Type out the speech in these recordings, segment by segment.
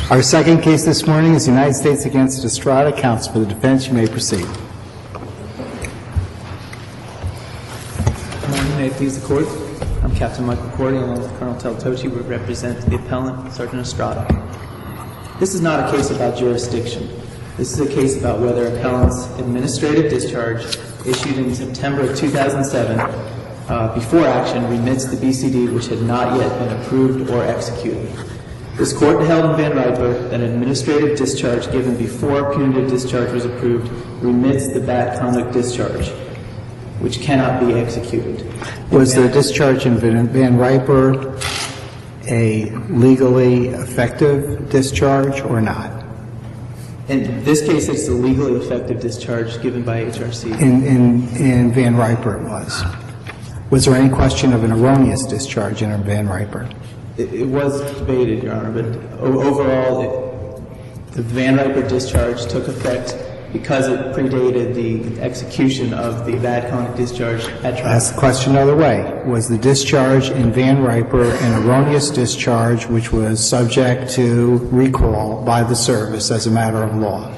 Our second case this morning is United States against Estrada. Counsel for the defense, you may proceed. Good morning, may it please the court. I'm Captain Michael Cordy, along with Colonel Teltochi. We represent the appellant, Sergeant Estrada. This is not a case about jurisdiction. This is a case about whether appellant's administrative discharge issued in September of 2007 before action remits the BCD which had not yet been approved or executed. This court held in Van Riper that an administrative discharge given before punitive discharge was approved remits the bad conduct discharge, which cannot be executed. Was the discharge in Van Riper a legally effective discharge or not? In this case, it's a legally effective discharge given by HRC. In Van Riper it was. Was there any question of an erroneous discharge in Van Riper? It was debated, Your Honor, but overall, the Van Riper discharge took effect because it predated the execution of the bad conduct discharge at trial. Ask the question another way. Was the discharge in Van Riper an erroneous discharge which was subject to recall by the service as a matter of law?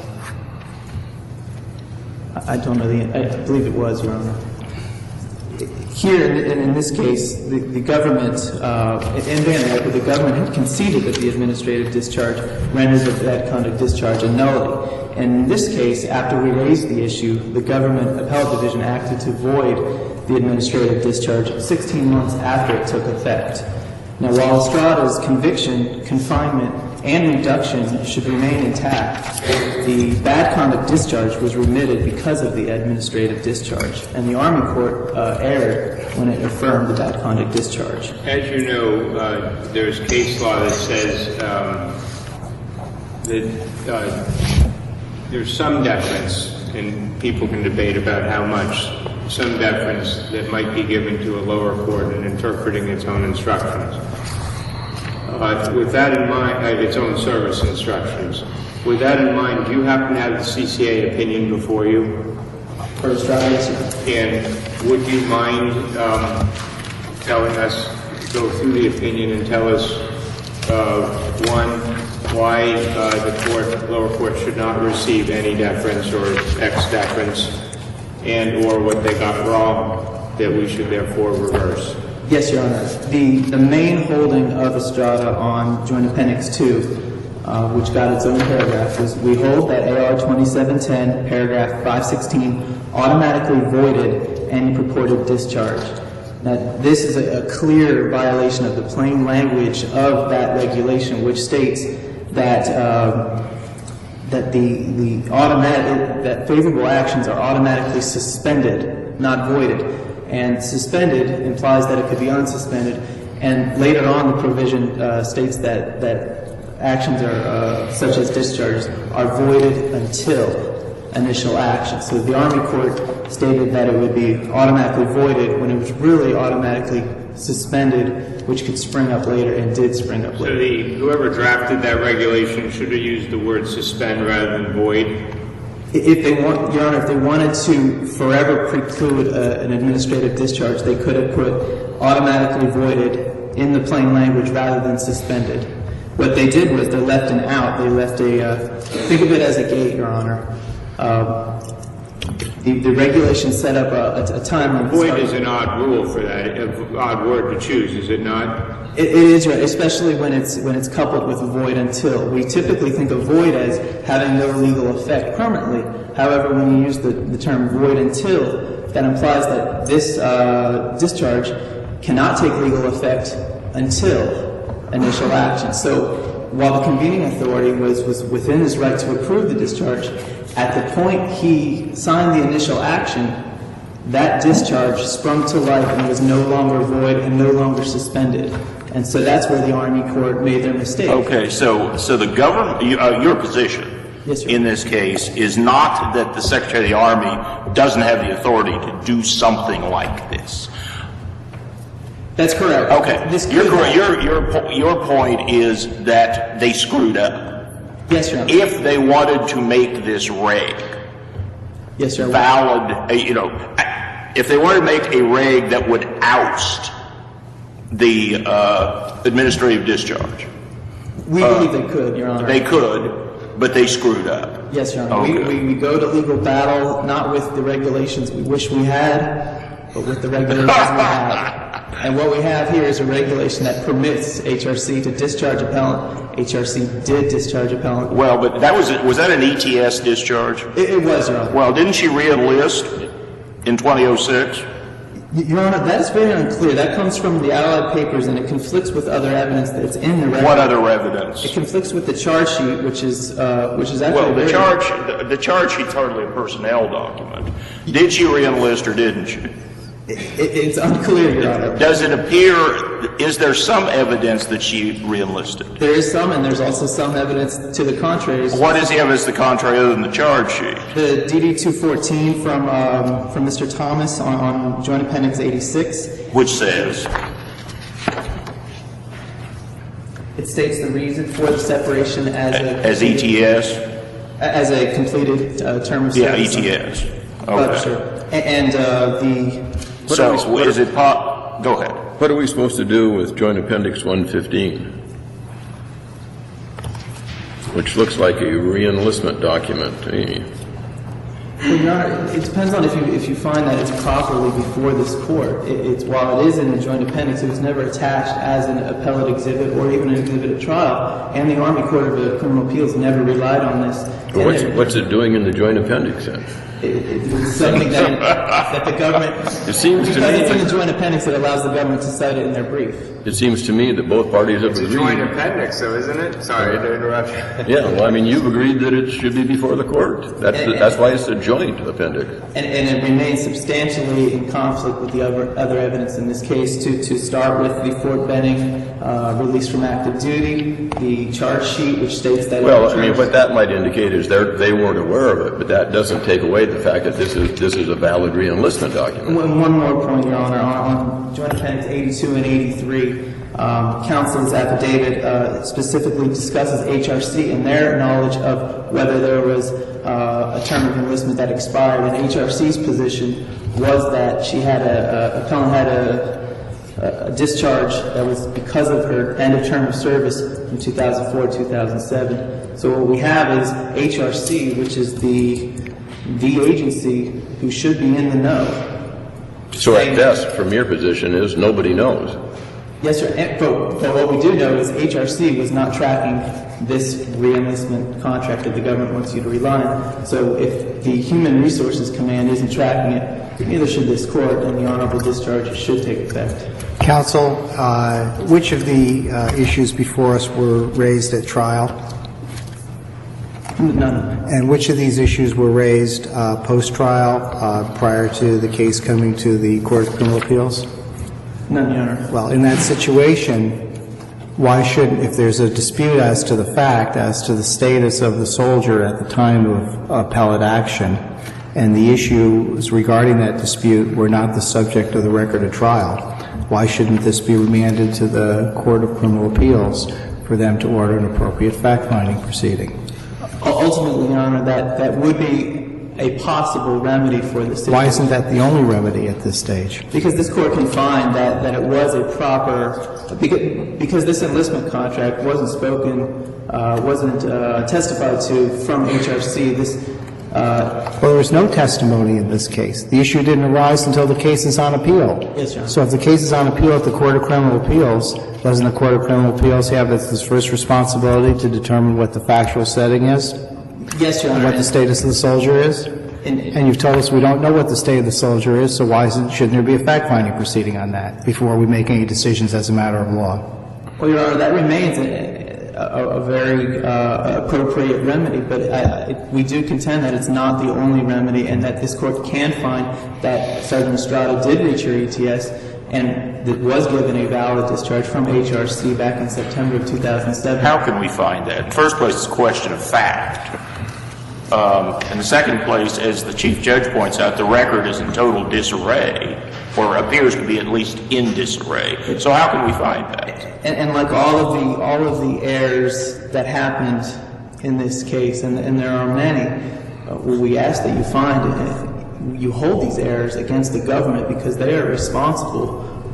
I don't know. I believe it was, Your Honor. Here, in this case, the government, in Van Riper, the government had conceded that the administrative discharge rendered the bad conduct discharge a nullity. And in this case, after we raised the issue, the government appellate division acted to void the administrative discharge 16 months after it took effect. Now, while Estrada's conviction, confinement, and reduction should remain intact, the bad conduct discharge was remitted because of the administrative discharge, and the Army Court erred when it affirmed the bad conduct discharge. As you know, there's case law that says that there's some deference, and people can debate about how much, some deference that might be given to a lower court in interpreting its own instructions. With that in mind, its own service instructions. With that in mind, do you happen to have the CCA opinion before you? For Estrada, yes, sir. And would you mind telling us, go through the opinion and tell us, one, why the lower court should not receive any deference or ex-deference, and or what they got wrong that we should therefore reverse? Yes, Your Honor. The main holding of Estrada on Joint Appendix 2, which got its own paragraph, was we hold that AR 2710, paragraph 516, automatically voided any purported discharge. Now, this is a clear violation of the plain language of that regulation, which states that that favorable actions are automatically suspended, not voided. And suspended implies that it could be unsuspended. And later on, the provision states that actions are such as discharges are voided until initial action. So the Army Court stated that it would be automatically voided when it was really automatically suspended, which could spring up later and did spring up later. So whoever drafted that regulation should have used the word suspend rather than void? If they want, Your Honor, if they wanted to forever preclude an administrative discharge, they could have put automatically voided in the plain language rather than suspended. What they did was they left an out. They left think of it as a gate, Your Honor. The regulation set up a time when void is an odd rule for that, an odd word to choose, is it not? It is, right, especially when it's coupled with void until. We typically think of void as having no legal effect permanently. However, when you use the term void until, that implies that this discharge cannot take legal effect until initial action. So while the convening authority was within his right to approve the discharge, at the point he signed the initial action, that discharge sprung to life and was no longer void and no longer suspended. And so that's where the Army Court made their mistake. Okay, so the government, your position in this case is not that the Secretary of the Army doesn't have the authority to do something like this. That's correct. Okay. Your point is that they screwed up. Yes, Your Honor. If they wanted to make this reg valid, if they wanted to make a reg that would oust the administrative discharge, We believe they could, Your Honor. They could, but they screwed up. Yes, Your Honor. Okay. We go to legal battle not with the regulations we wish we had, but with the regulations we have. And what we have here is a regulation that permits HRC to discharge appellant. HRC did discharge appellant. Well, but was that an ETS discharge? It was, Your Honor. Well, didn't she re-enlist in 2006? Your Honor, that's very unclear. That comes from the Allied Papers, and it conflicts with other evidence that's in the record. What other evidence? It conflicts with the charge sheet, which is actually well, the charge sheet's hardly a personnel document. Did she re-enlist or didn't she? It's unclear, Your Honor. Does it appear, is there some evidence that she re-enlisted? There is some, and there's also some evidence to the contrary. What is the evidence to the contrary other than the charge sheet? The DD-214 from Mr. Thomas on Joint Appendix 86. Which says? It states the reason for the separation as ETS? As a completed term of service. Yeah, ETS. Okay. And the... So, is it go ahead. What are we supposed to do with Joint Appendix 115, which looks like a re-enlistment document to me? Well, Your Honor, it depends on if you find that it's properly before this court. While it is in the Joint Appendix, it was never attached as an appellate exhibit or even an exhibit at trial, and the Army Court of Criminal Appeals never relied on this. What's it doing in the Joint Appendix then? It's something that the government... It seems to me... Because it's in the Joint Appendix, it allows the government to cite it in their brief. It seems to me that both parties have agreed... It's a Joint Appendix, though, isn't it? Sorry to interrupt. Yeah, well, I mean, you've agreed that it should be before the court. That's why it's a Joint Appendix. And it remains substantially in conflict with the other evidence in this case, to start with the Fort Benning release from active duty, the charge sheet, which states that... Well, I mean, what that might indicate is they weren't aware of it, but that doesn't take away the fact that this is a valid re-enlistment document. One more point, Your Honor. On Joint Appendix 82 and 83, counsel's affidavit specifically discusses HRC and their knowledge of whether there was a term of enlistment that expired. And HRC's position was that she had appellant had a discharge that was because of her end of term of service from 2004-2007. So what we have is HRC, which is the agency who should be in the know. So at best, from your position, is nobody knows. Yes, sir. But what we do know is HRC was not tracking this re-enlistment contract that the government wants you to rely on. So if the Human Resources Command isn't tracking it, neither should this court, and the honorable discharge should take effect. Counsel, which of the issues before us were raised at trial? None. And which of these issues were raised post-trial prior to the case coming to the Court of Criminal Appeals? None, Your Honor. Well, in that situation, why shouldn't, if there's a dispute as to the fact, as to the status of the soldier at the time of appellate action, and the issues regarding that dispute were not the subject of the record of trial, why shouldn't this be remanded to the Court of Criminal Appeals for them to order an appropriate fact-finding proceeding? Ultimately, Your Honor, that would be a possible remedy for the situation. Why isn't that the only remedy at this stage? Because this court can find that it was a proper, because this enlistment contract wasn't spoken, wasn't testified to from HRC. Well, there was no testimony in this case. The issue didn't arise until the case is on appeal. Yes, Your Honor. So if the case is on appeal at the Court of Criminal Appeals, doesn't the Court of Criminal Appeals have its first responsibility to determine what the factual setting is? Yes, Your Honor. And what the status of the soldier is? And you've told us we don't know what the state of the soldier is, so why shouldn't there be a fact-finding proceeding on that before we make any decisions as a matter of law? Well, Your Honor, that remains a very appropriate remedy, but we do contend that it's not the only remedy and that this court can find that Sergeant Estrada did reach her ETS and that was given a valid discharge from HRC back in September of 2007. How can we find that? In the first place, it's a question of fact. In the second place, as the Chief Judge points out, the record is in total disarray, or appears to be at least in disarray. So how can we find that? And like all of the errors that happened in this case, and there are many, we ask that you hold these errors against the government because they are responsible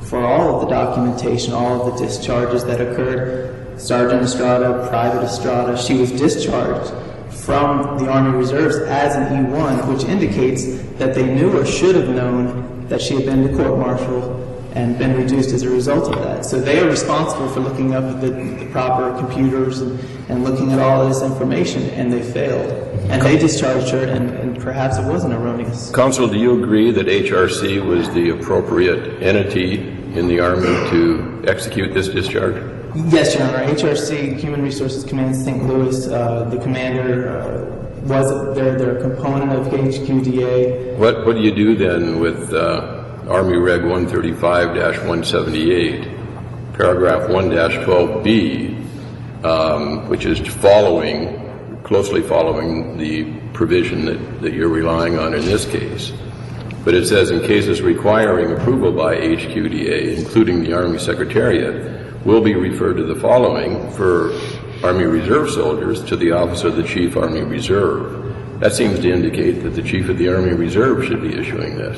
for all of the documentation, all of the discharges that occurred. Sergeant Estrada, Private Estrada, she was discharged from the Army Reserves as an E1, which indicates that they knew or should have known that she had been to court-martial and been reduced as a result of that. So they are responsible for looking up the proper computers and looking at all of this information, and they failed. And they discharged her, and perhaps it wasn't erroneous. Counsel, do you agree that HRC was the appropriate entity in the Army to execute this discharge? Yes, Your Honor. HRC, Human Resources Command St. Louis, the commander was they're a component of HQDA. What do you do then with Army Reg 135-178, paragraph 1-12B, which is closely following the provision that you're relying on in this case? But it says, in cases requiring approval by HQDA, including the Army Secretariat, will be referred to the following for Army Reserve soldiers to the Office of the Chief Army Reserve. That seems to indicate that the Chief of the Army Reserve should be issuing this.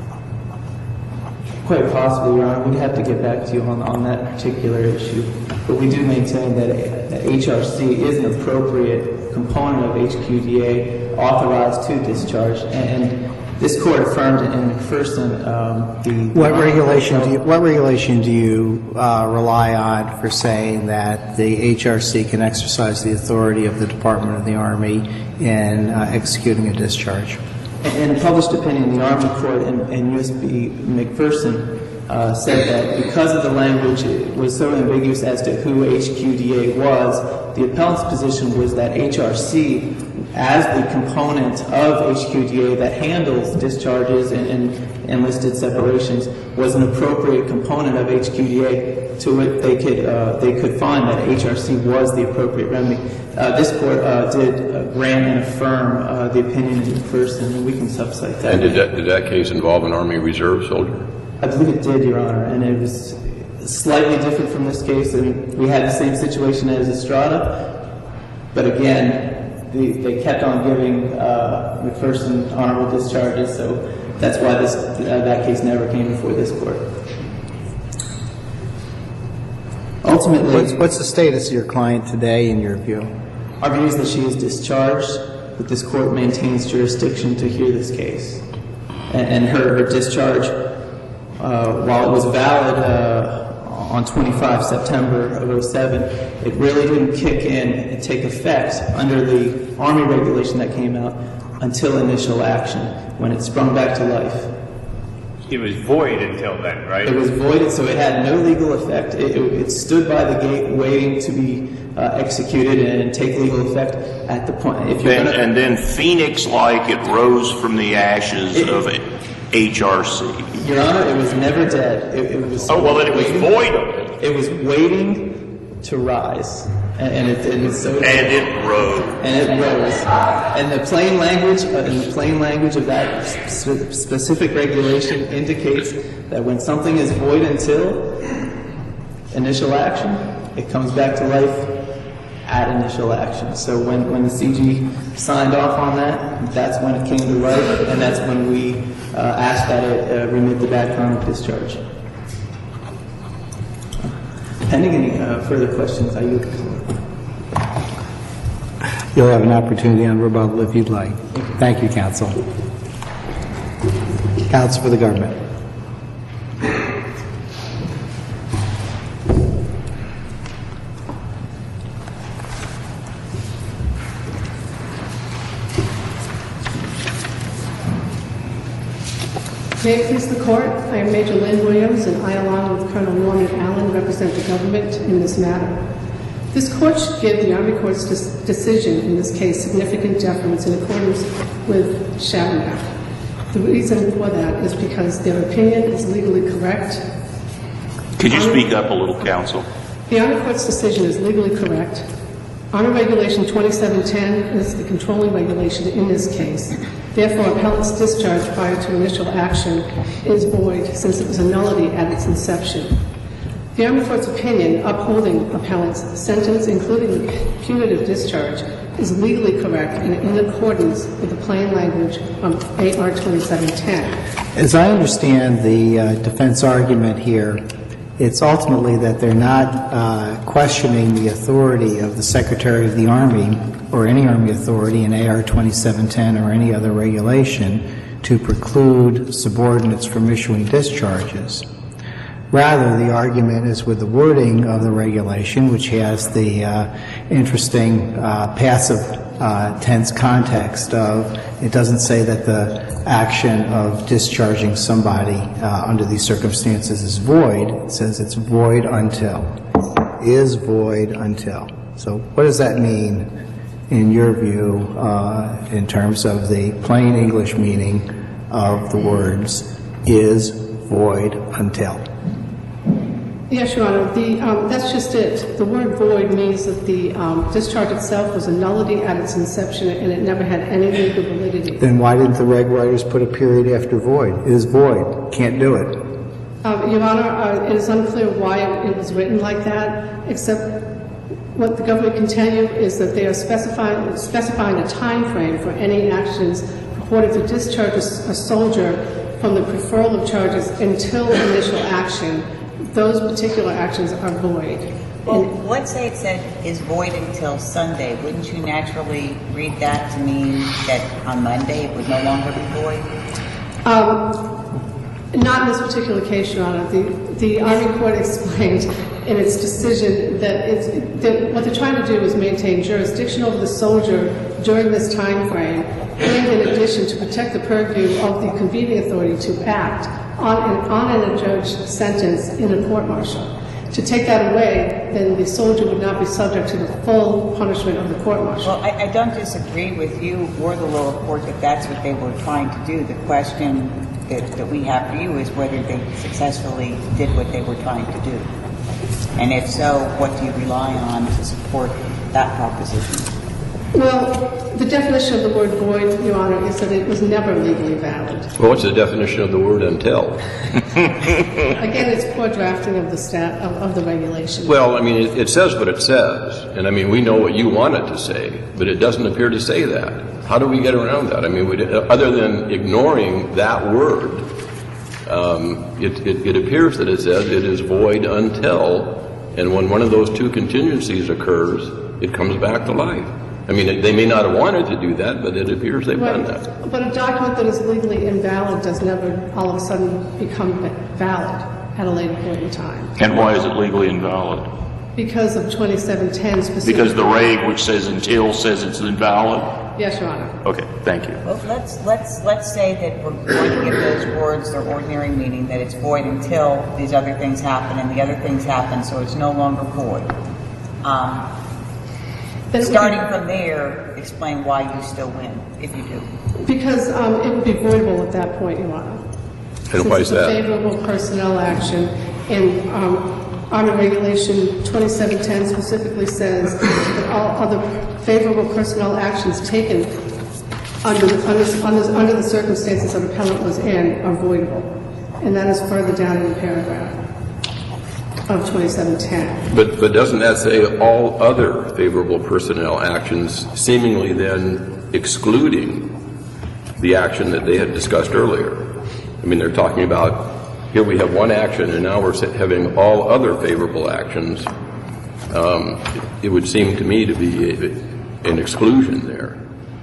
Quite possibly, Your Honor. We'd have to get back to you on that particular issue. But we do maintain that HRC is an appropriate component of HQDA authorized to discharge. And this court affirmed in McPherson What regulation do you rely on for saying that the HRC can exercise the authority of the Department of the Army in executing a discharge? In a published opinion, the Army Court in U.S.B. McPherson said that because of the language was so ambiguous as to who HQDA was, the appellant's position was that HRC, as the component of HQDA that handles discharges and enlisted separations, was an appropriate component of HQDA to which they could find that HRC was the appropriate remedy. This court did grant and affirm the opinion in McPherson, and we can subcite that. And did that case involve an Army Reserve soldier? I believe it did, Your Honor, and it was slightly different from this case. And we had the same situation as Estrada, but again, they kept on giving McPherson honorable discharges, so that's why that case never came before this court. Ultimately, what's the status of your client today, in your view? Our view is that she is discharged, but this court maintains jurisdiction to hear this case. And her discharge, while it was valid on 25 September of 2007, it really didn't kick in and take effect under the Army regulation that came out until initial action, when it sprung back to life. It was void until then, right? It was voided, so it had no legal effect. It stood by the gate waiting to be executed and take legal effect at the point. And then Phoenix-like, it rose from the ashes of HRC. Your Honor, it was never dead. It was then it was void of it. It was waiting to rise. And it rose. And it rose. And the plain language of that specific regulation indicates that when something is void until initial action, it comes back to life at initial action. So when the CG signed off on that, that's when it came to life, and that's when we asked that it remit the background of discharge. Pending any further questions, I yield the floor. You'll have an opportunity on rebuttal if you'd like. Thank you, counsel. Counsel for the government. May it please the Court, I am Major Lynn Williams, and I, along with Colonel Norman Allen, represent the government in this matter. This Court should give the Army Court's decision in this case significant deference in accordance with Shadrach. The reason for that is because their opinion is legally correct. Could you speak up a little, counsel? The Army Court's decision is legally correct. Honor Regulation 2710 is the controlling regulation in this case. Therefore, appellant's discharge prior to initial action is void since it was a nullity at its inception. The Army Court's opinion upholding appellant's sentence, including punitive discharge, is legally correct and in accordance with the plain language of AR 2710. As I understand the defense argument here, it's ultimately that they're not questioning the authority of the Secretary of the Army or any Army authority in AR 2710 or any other regulation to preclude subordinates from issuing discharges. Rather, the argument is with the wording of the regulation, which has the interesting passive tense context of, it doesn't say that the action of discharging somebody under these circumstances is void. It says it's void until. Is void until. So what does that mean in your view in terms of the plain English meaning of the words is void until? Yes, Your Honor. That's just it. The word void means that the discharge itself was a nullity at its inception and it never had any legal validity. Then why didn't the reg writers put a period after void? It is void. Can't do it. Your Honor, it is unclear why it was written like that, except what the government can tell you is that they are specifying a time frame for any actions purported to discharge a soldier from the referral of charges until initial action. Those particular actions are void. Well, let's say it said is void until Sunday. Wouldn't you naturally read that to mean that on Monday it would no longer be void? Not in this particular case, Your Honor. The Army Court explained in its decision that what they're trying to do is maintain jurisdiction over the soldier during this time frame, and in addition to protect the purview of the convening authority to act on an adjudged sentence in a court-martial. To take that away, then the soldier would not be subject to the full punishment of the court-martial. Well, I don't disagree with you or the lower court that that's what they were trying to do. The question that we have for you is whether they successfully did what they were trying to do. And if so, what do you rely on to support that proposition? Well, the definition of the word void, Your Honor, is that it was never legally valid. Well, what's the definition of the word until? Again, it's poor drafting of the regulation. Well, I mean, it says what it says. And, I mean, we know what you want it to say, but it doesn't appear to say that. How do we get around that? I mean, other than ignoring that word, it appears that it says it is void until, and when one of those two contingencies occurs, it comes back to life. I mean, they may not have wanted to do that, but it appears they've done that. But a document that is legally invalid does never all of a sudden become valid at a later point in time. And why is it legally invalid? Because of 2710 specifically. Because the reg which says until says it's invalid? Yes, Your Honor. Okay, thank you. Well, let's say that we're going to give those words their ordinary meaning, that it's void until these other things happen, and the other things happen, so it's no longer void. Starting from there, explain why you still win, if you do. Because it would be voidable at that point, Your Honor. And why is that? Since it's a favorable personnel action, and Army Regulation 2710 specifically says that all other favorable personnel actions taken under the circumstances an appellant was in are voidable. And that is further down in the paragraph of 2710. But doesn't that say all other favorable personnel actions, seemingly then excluding the action that they had discussed earlier? I mean, they're talking about, here we have one action, and now we're having all other favorable actions. It would seem to me to be an exclusion there.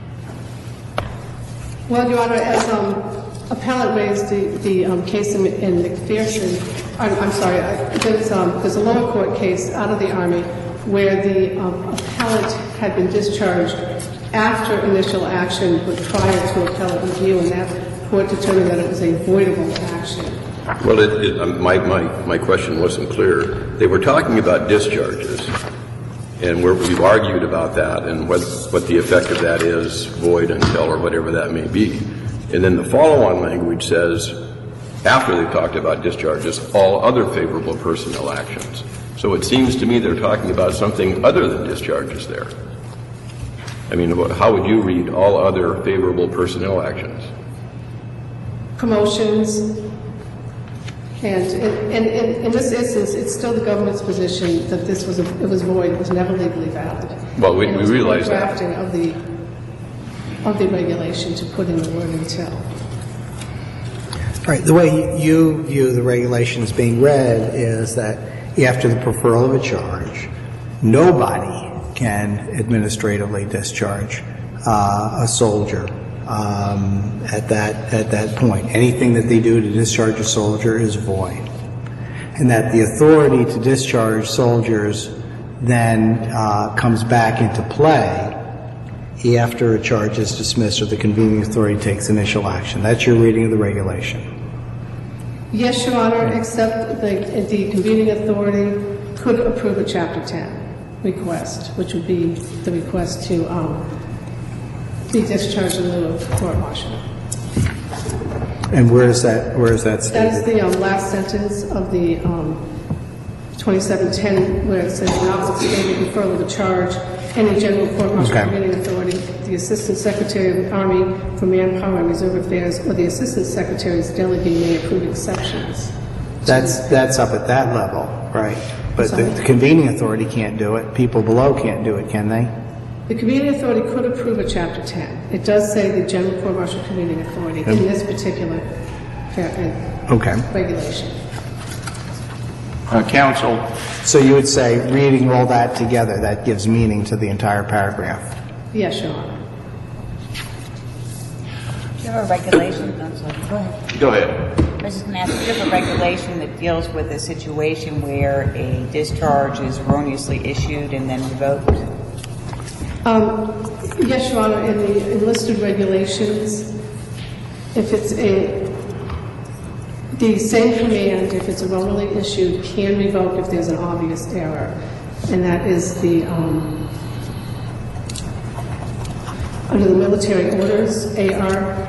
Well, Your Honor, as appellant raised the case in McPherson, I'm sorry, there's a lower court case out of the Army where the appellant had been discharged after initial action but prior to appellate review, and that court determined that it was a voidable action. Well, my question wasn't clear. They were talking about discharges, and we've argued about that and what the effect of that is, void until or whatever that may be. And then the follow-on language says, after they've talked about discharges, all other favorable personnel actions. So it seems to me they're talking about something other than discharges there. I mean, how would you read all other favorable personnel actions? Promotions, And in this instance, it's still the government's position that it was void, it was never legally valid. Well, we And it was realize that. drafting of the regulation to put in the word until. Right, the way you view the regulation as being read is that after the referral of a charge, nobody can administratively discharge a soldier at that point. Anything that they do to discharge a soldier is void. And that the authority to discharge soldiers then comes back into play after a charge is dismissed or the convening authority takes initial action. That's your reading of the regulation. Yes, Your Honor, except the convening authority could approve a Chapter 10 request, which would be the request to be discharged in lieu of court-martial. And where is that stated? That is the last sentence of the 2710, where it says, notwithstanding the referral of a charge, any general court-martial convening authority, the Assistant Secretary of the Army for Manpower and Reserve Affairs, or the Assistant Secretary's delegate may approve exceptions. That's up at that level, right? But the convening authority can't do it. People below can't do it, can they? The convening authority could approve a Chapter 10. It does say the general court-martial convening authority in this particular regulation. Counsel. So you would say, reading all that together, that gives meaning to the entire paragraph. Yes, Your Honor. Do you have a regulation? I'm sorry. Go ahead. Go ahead. I was just going to ask, do you have a regulation that deals with a situation where a discharge is erroneously issued and then revoked? Yes, Your Honor. In the enlisted regulations, if it's the same command, if it's erroneously issued, can revoke if there's an obvious error. And that is the, under the military orders, AR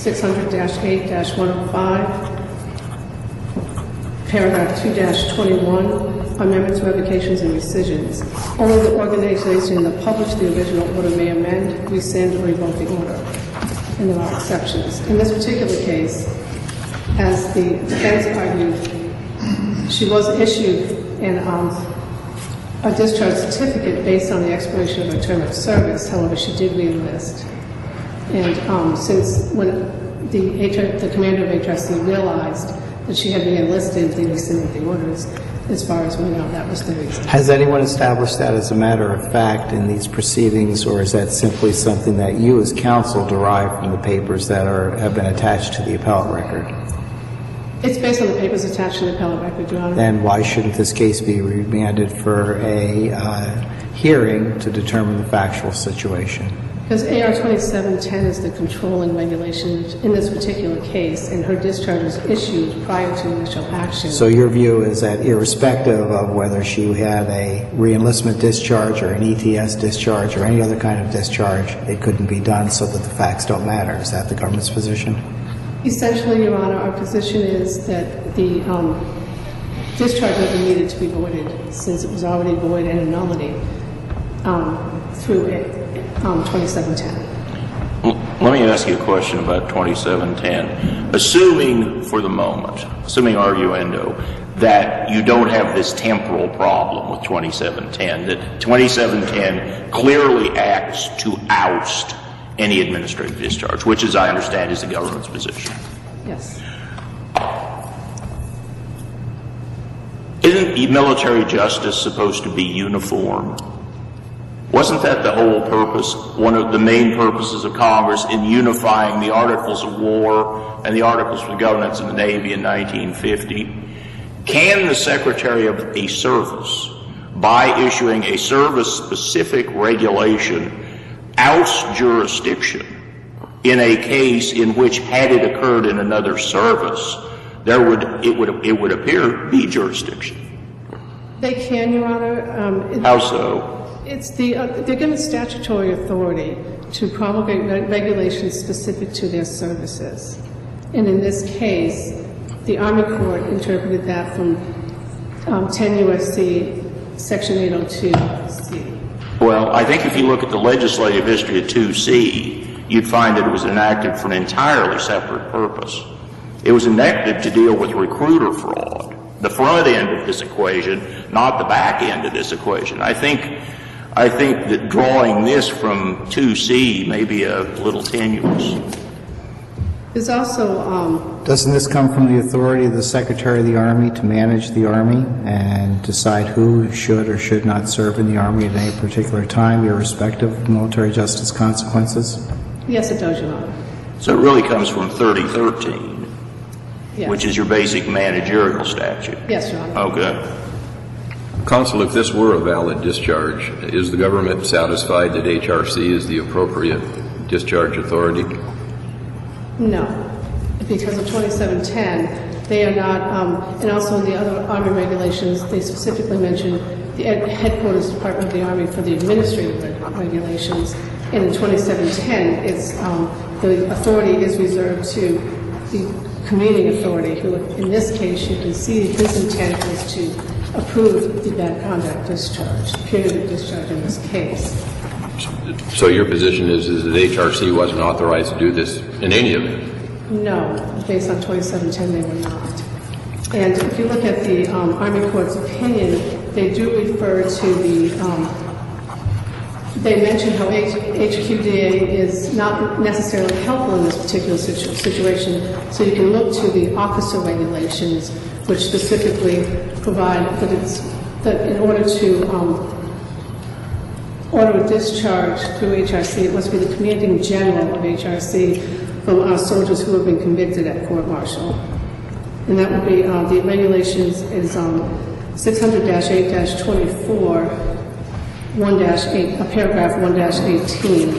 600-8-105, paragraph 2-21, amendments, revocations, and rescissions. Only the organization that published the original order may amend, rescind, or revoke the order. And there are exceptions. In this particular case, as the defense argued, she was issued a discharge certificate based on the expiration of her term of service. However, she did re-enlist. And since when the commander of HRC realized that she had re-enlisted, they rescinded the orders. As far as we know, that was the reason. Has anyone established that as a matter of fact in these proceedings, or is that simply something that you as counsel derive from the papers that have been attached to the appellate record? It's based on the papers attached to the appellate record, Your Honor. Then why shouldn't this case be remanded for a hearing to determine the factual situation? Because AR 2710 is the controlling regulation in this particular case, and her discharge was issued prior to initial action. So your view is that irrespective of whether she had a re-enlistment discharge or an ETS discharge or any other kind of discharge, it couldn't be done so that the facts don't matter. Is that the government's position? Essentially, Your Honor, our position is that the discharge never needed to be voided since it was already void and a nullity through 2710. Let me ask you a question about 2710. Assuming for the moment, assuming arguendo, that you don't have this temporal problem with 2710, that 2710 clearly acts to oust any administrative discharge, which, as I understand, is the government's position. Yes. Isn't military justice supposed to be uniform? Wasn't that the whole purpose, one of the main purposes of Congress in unifying the Articles of War and the Articles of Governance in the Navy in 1950? Can the Secretary of a Service, by issuing a service-specific regulation, oust jurisdiction in a case in which, had it occurred in another service, it would appear be jurisdiction? They can, Your Honor. How so? They're given statutory authority to promulgate regulations specific to their services. And in this case, the Army Court interpreted that from 10 U.S.C. Section 802C. Well, I think if you look at the legislative history of 2C, you'd find that it was enacted for an entirely separate purpose. It was enacted to deal with recruiter fraud, the front end of this equation, not the back end of this equation. I think that drawing this from 2C may be a little tenuous. There's also, Doesn't this come from the authority of the Secretary of the Army to manage the Army and decide who should or should not serve in the Army at any particular time, irrespective of military justice consequences? yes, it does, Your Honor. So it really comes from 3013, Yes. which is your basic managerial statute. Yes, Your Honor. Okay. Counsel, if this were a valid discharge, is the government satisfied that HRC is the appropriate discharge authority? No, because of 2710, they are not, and also in the other Army regulations, they specifically mention the headquarters Department of the Army for the administrative regulations. And in 2710, it's, the authority is reserved to the commuting authority, who in this case, you can see his intent was to approve the bad conduct discharge, punitive discharge in this case. So your position is that HRC wasn't authorized to do this in any event? No, based on 2710, they were not. And if you look at the Army Corps' opinion, they do refer to the, they mention how HQDA is not necessarily helpful in this particular situation, so you can look to the officer regulations, which specifically provide that it's, that in order to order a discharge through HRC, it must be the commanding general of HRC from our soldiers who have been convicted at court-martial. And that would be, the regulations is 600-8-24, 1-8, paragraph 1-18.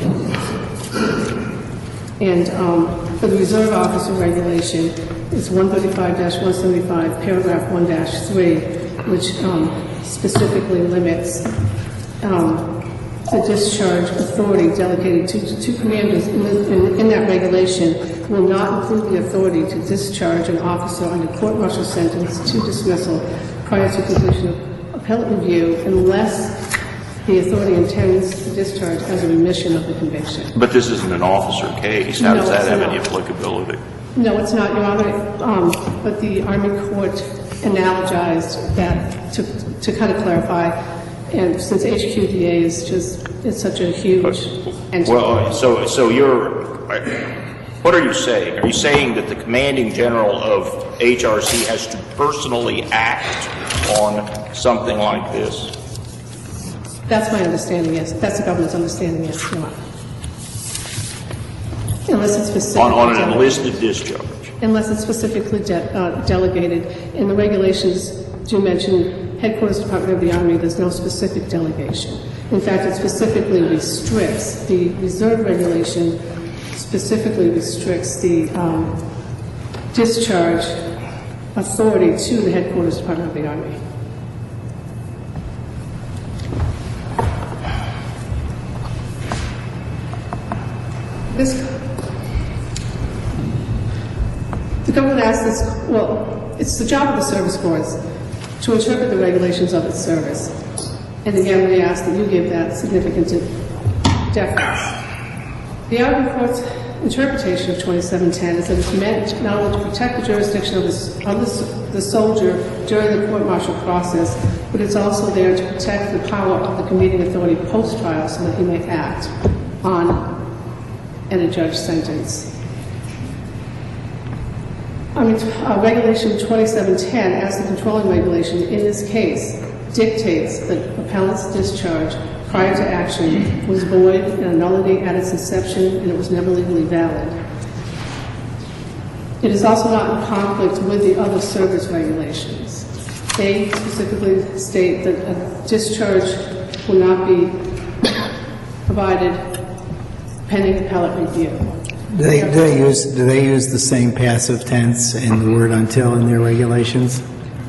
And for the reserve officer regulation, it's 135-175, paragraph 1-3, which specifically limits the discharge authority delegated to commanders in that regulation will not include the authority to discharge an officer on a court-martial sentence to dismissal prior to completion of appellate review unless the authority intends to discharge as a remission of the conviction. But this isn't an officer case. How does that have any applicability? No, it's not, Your Honor. But the Army Court analogized that to kind of clarify. And since HQDA is just, it's such a huge entity. Well, so you're, what are you saying? Are you saying that the commanding general of HRC has to personally act on something like this? That's my understanding, yes. That's the government's understanding, yes, Your Honor. Unless it's specifically on an enlisted discharge. Unless it's specifically delegated. And the regulations do mention Headquarters Department of the Army, there's no specific delegation. In fact, it specifically restricts, the reserve regulation specifically restricts the discharge authority to the Headquarters Department of the Army. The government asks this, well, it's the job of the service boards to interpret the regulations of its service. And again, we ask that you give that significant deference. The Army Court's interpretation of 2710 is that it's meant not only to protect the jurisdiction of the soldier during the court-martial process, but it's also there to protect the power of the committing authority post-trial so that he may act on and a judge sentence. Regulation 2710, as the controlling regulation in this case, dictates that appellant's discharge prior to action was void and a nullity at its inception, and it was never legally valid. It is also not in conflict with the other service regulations. They specifically state that a discharge will not be provided pending appellate review. Do they use the same passive tense and the word until in their regulations?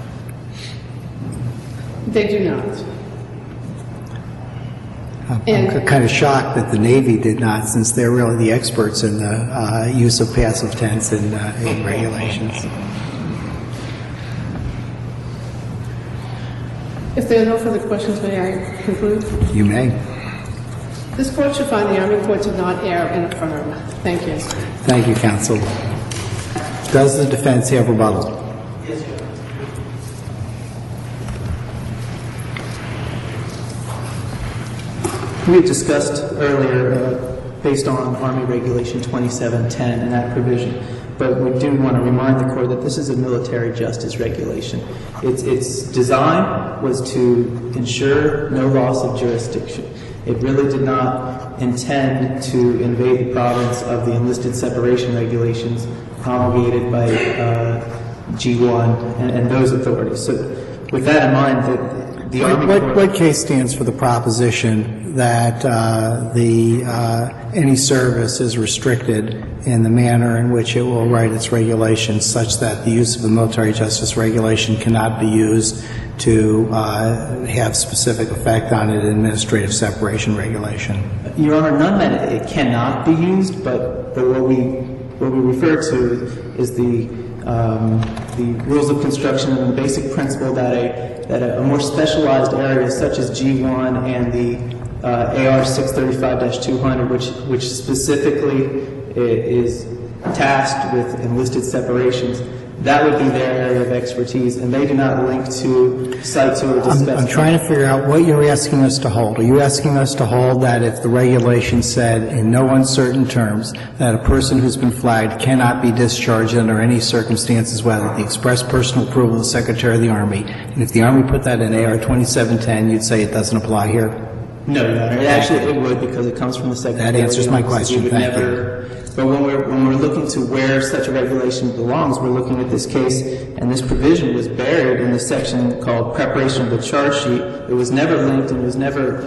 They do not. I'm kind of shocked that the Navy did not, since they're really the experts in the use of passive tense in regulations. If there are no further questions, may I conclude? You may. This court should find the Army Court did not err and affirm. Thank you. Thank you, counsel. Does the defense have rebuttal? Yes, Your Honor. We had discussed earlier, based on Army Regulation 2710 and that provision, but we do want to remind the Court that this is a military justice regulation. Its design was to ensure no loss of jurisdiction. It really did not intend to invade the province of the enlisted separation regulations promulgated by G1 and those authorities. So with that in mind, the Army Corps... What case stands for the proposition that any service is restricted in the manner in which it will write its regulations, such that the use of a military justice regulation cannot be used to have specific effect on an administrative separation regulation? Your Honor, none that it cannot be used, but what we refer to is the rules of construction and the basic principle that a more specialized area such as G1 and the AR 635-200, which specifically is tasked with enlisted separations, that would be their area of expertise, and they do not link to sites or discuss. I'm trying to figure out what you're asking us to hold. Are you asking us to hold that if the regulation said in no uncertain terms that a person who's been flagged cannot be discharged under any circumstances without the express personal approval of the Secretary of the Army, and if the Army put that in AR 2710, you'd say it doesn't apply here? No, Your Honor. Actually, it would, because it comes from the Secretary. That answers my question. Thank you. But when we're looking to where such a regulation belongs, we're looking at this case, and this provision was buried in the section called preparation of the charge sheet. It was never linked and was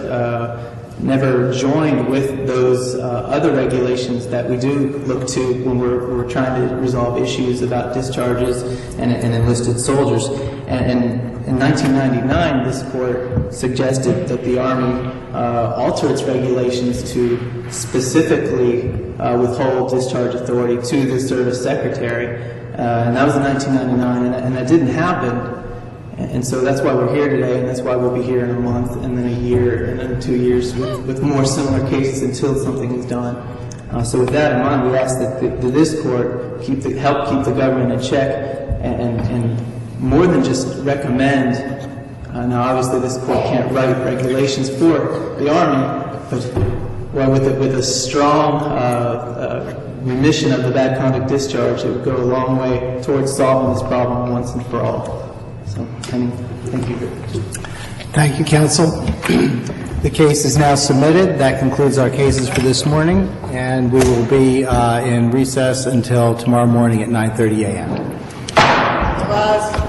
never joined with those other regulations that we do look to when we're trying to resolve issues about discharges and enlisted soldiers. And in 1999, this Court suggested that the Army alter its regulations to specifically withhold discharge authority to the service secretary, and that was in 1999, and that didn't happen. And so that's why we're here today, and that's why we'll be here in a month, and then a year, and then 2 years with more similar cases until something is done. So with that in mind, we ask that this Court help keep the government in check and more than just recommend. Now, obviously, this Court can't write regulations for the Army, but with a strong remission of the bad conduct discharge, it would go a long way towards solving this problem once and for all. So, thank you. Thank you, counsel. The case is now submitted. That concludes our cases for this morning, and we will be in recess until tomorrow morning at 9:30 a.m.